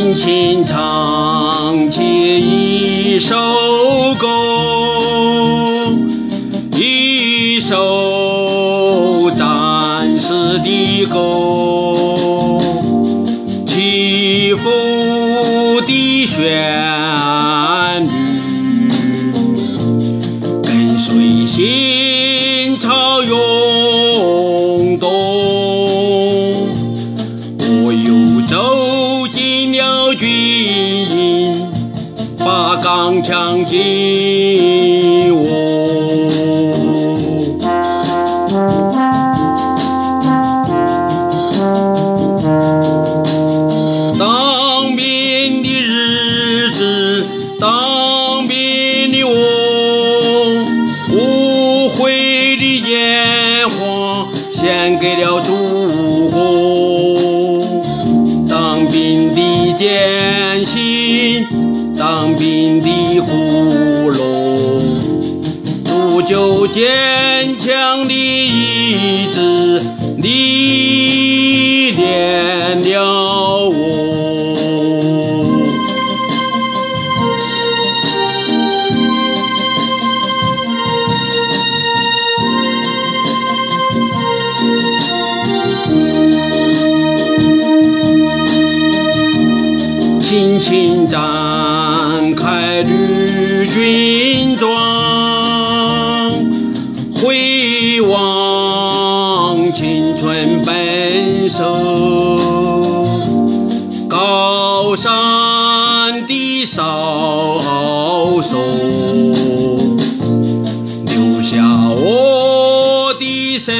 轻轻唱起一首歌，一首战士的歌，起伏的旋律，跟随心潮涌动。我又走进了军营，把钢枪紧握。当兵的日子，当兵的我，无悔的烟花献给了祖国。当兵的艰辛，当兵的苦乐，铸就坚强的意志，历练了我。轻轻展开绿军装，回望青春奔手，高山的哨声，留下我的身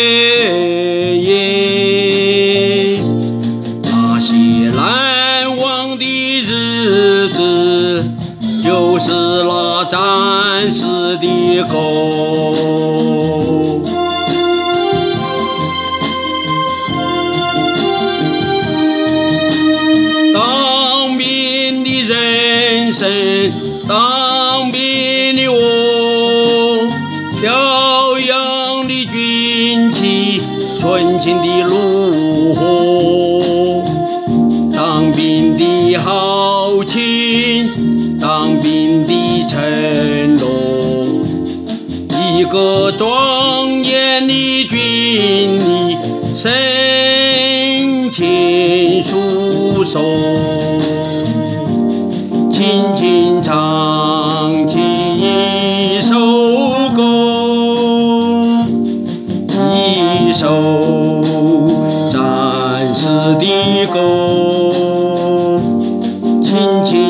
影。那些难忘的日子，就是那战士的歌。当兵的人生，当兵的我，飘扬的军旗，纯情的炉火。当兵的豪情，当兵的承诺，一个庄严的军礼，深情诉说。轻轻唱起一首歌，一首战士的歌，轻轻